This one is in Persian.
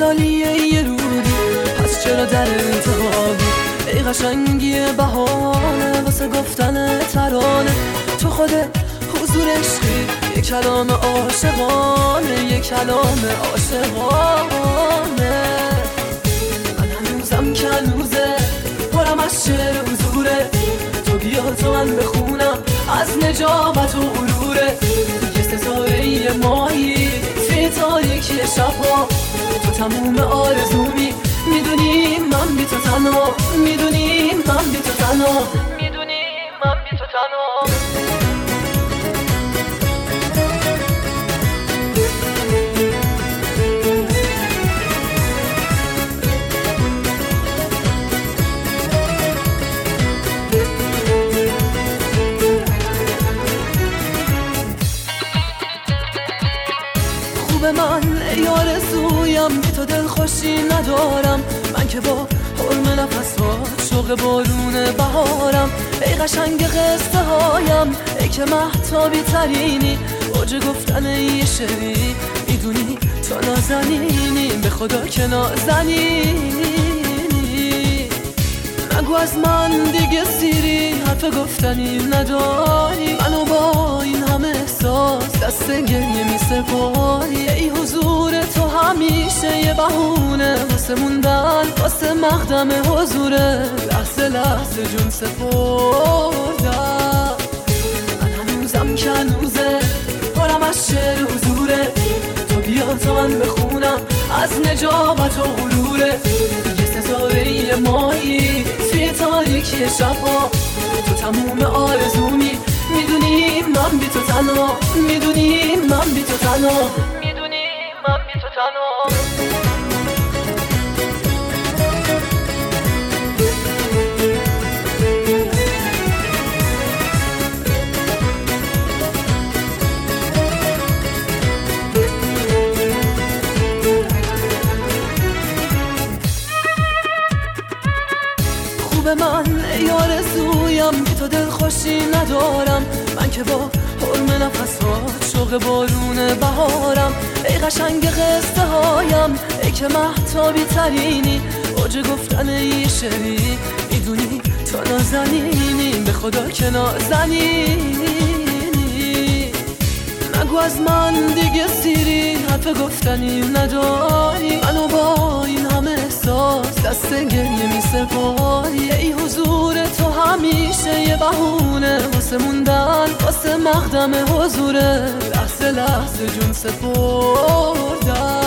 خیالیه یه روزی، پس چرا در انتخابی؟ ای قشنگی بهانه واسه گفتن ترانه، تو خود حضور عشقی، یک کلام عاشقانه، یک کلام عاشقانه. من هنوزم که هنوزه پرم از شعر و حضوره، تو بیا تو من بخونم از نجابت و غروره. یه ستاره ماهی توی تاریکی شبها، تو تموم آرزومی، میدونی من بی تو تنها، میدونی من بی تو تنها، میدونی من بی تو تنها. من ای آرزویم بی تو دل خوشی ندارم، من که با حرم نفسات شوق بارون بهارم. ای قشنگ قصه هایم، ای که مهتابی ترینی، اوج گفتن یه شعری، میدونی تو نازنینی، به خدا که نازنینی. نگو از من دیگه سیری، حرف گفتنی نداری، منو با این همه احساس دست گریه می سپاری. ای حضور تو همیشه یه بهونه واسه موندن، واسه مقدم حضوره، لحظه لحظه جون سپردم. من هنوزم که هنوزه پرم از شعر حضوره، تو بیا تا من بخونم از نجابت و غروره. یه ستاره ماهی توی تاریکی شبها، تو تموم آرزومی، میدونی من بی تو تنها، میدونی من بی تو تنها، میدونی من بی تو تنها. من ای آرزویم بی تو دل خوشی ندارم، من که با حرم نفسات شوق بارون بهارم. ای قشنگ قصه هایم، ای که مهتابی ترینی، اوج گفتن یه شعری، میدونی تو نازنینی، به خدا که نازنینی. نگو از من دیگه سیری، حرف گفتنی نداری، منو با این همه احساس دست گریه می سپاری. ای حضور تو همیشه یه بهونه واسه موندن، واسه مقدم حضوره، لحظه لحظه جون سپردم.